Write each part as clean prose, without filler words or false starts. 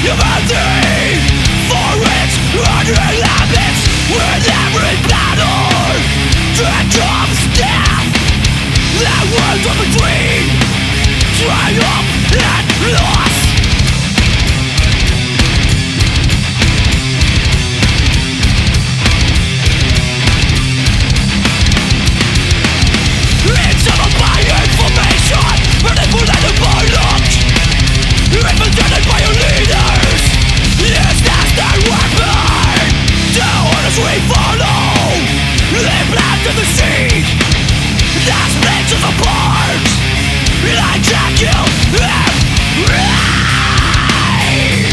Humanity for its hundred habits with every battle that comes down. That world in between triumph and loss. It's summoned by information, manipulated by luck, infiltrated by your leaders. Yes, that's their weapon. The orders we follow, they planted the seed that splits us apart. I can't kill them right.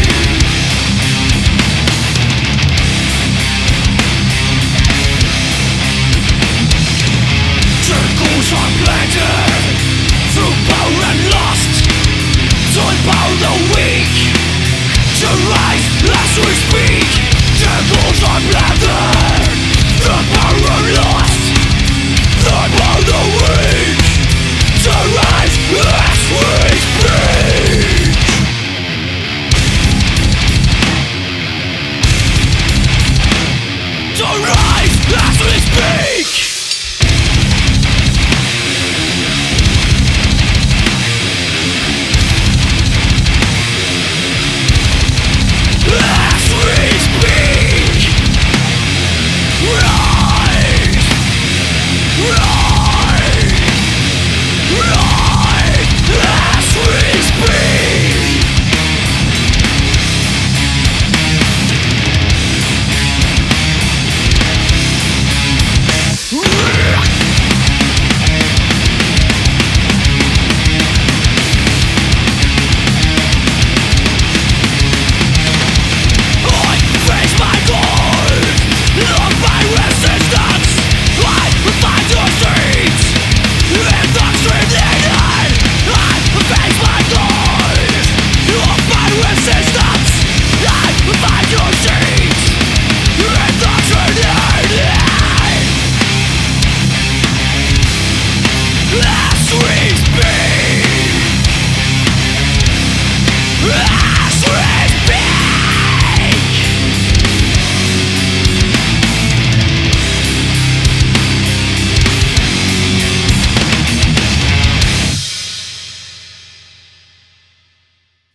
Circles are planted through power and lust to empower the weak to rise as we speak. Circles are planted through power and lust to empower the weak to rise as we speak. To rise as we speak. As we speak.